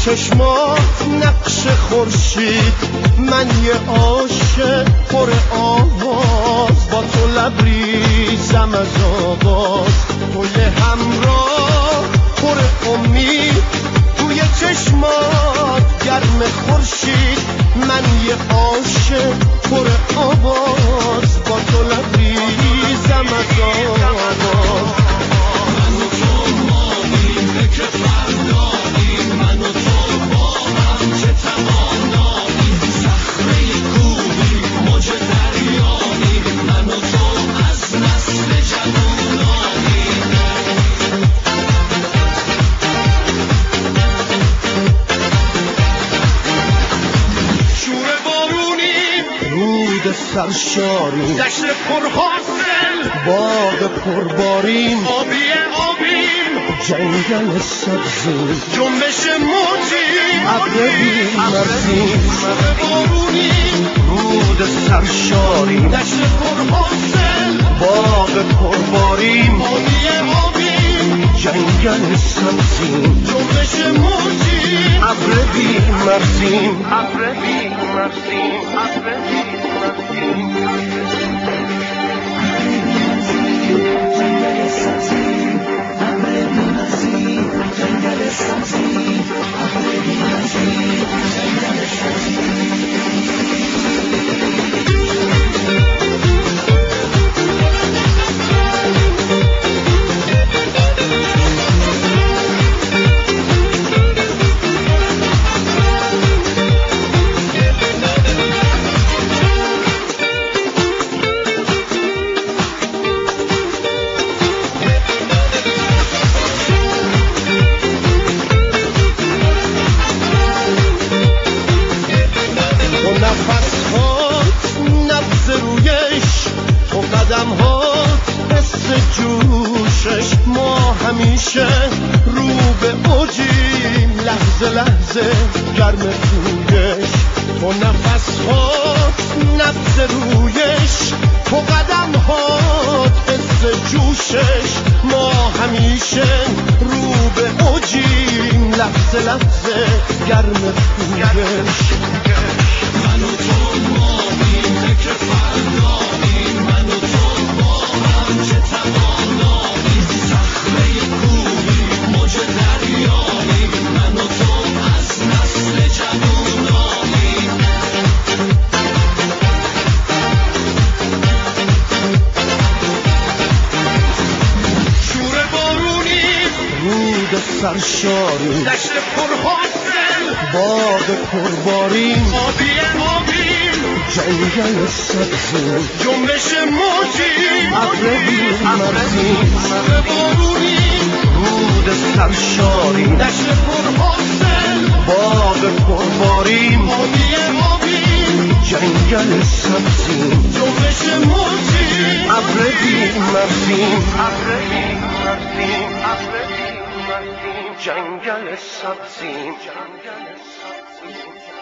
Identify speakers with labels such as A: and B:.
A: چشمات نقش خورشید، من یه عاشق پر آواز، با تو لبریزم از آواز. تو یه همراه پر امید، توی چشمات گرم خورشید، من یه عاشق پر آواز، با تو لبریزم از آواز. من و تو ماییم فکر فرداییم، من و تو با هم چه تواناییم، صخره کوهی موج دریاییم، من و تو از نسل جواناییم. شور بارونیم، رود سرشاریم، دشت پرحاصل، باغ پرباریم، آبی آبیم، جنگل سبزیم، جنبش موجیم، ابر بی‌مرزیم. شور بارونیم، رود سرشاریم، دشت پرحاصل، باغ پرباریم، آبی آبیم، جنگل سبزیم، جنبش موجیم، ابر بی‌مرزیم، ابر بی‌مرزیم، ابر بی‌مرزیم. جنگل سبزیم، ابر بی‌مرزیم، جنگل سبزیم، ابر بی‌مرزیم، جنگل سبزیم. همیشه رو به اوجیم، لحظه لحظه گرم تویش، تو نفس هات نبض رویش، تو قدم هات حس جوشش، ما همیشه رو به اوجیم، لحظه لحظه گرم تویش. من و تو ماییم فکر فرداییم، من و تو با هم چه تواناییم، صخره کوهی موج دریاییم، من و تو از نسل جواناییم. شور بارونیم، رود سرشاریم، دشت پرحاصل، باغ پرباریم، آبی آبیم، جنگل سبزیم، جنبش موجیم، ابر بی‌مرزیم. شور بارونیم، رود سرشاریم، دشت پرحاصل، باغ پرباریم، آبی آبیم، جنگل سبزیم، جنبش موجیم، ابر بی‌مرزیم، ابر بی‌مرزیم، ابر بی‌مرزیم، جنگل سبزیم، جنگل سبزیم.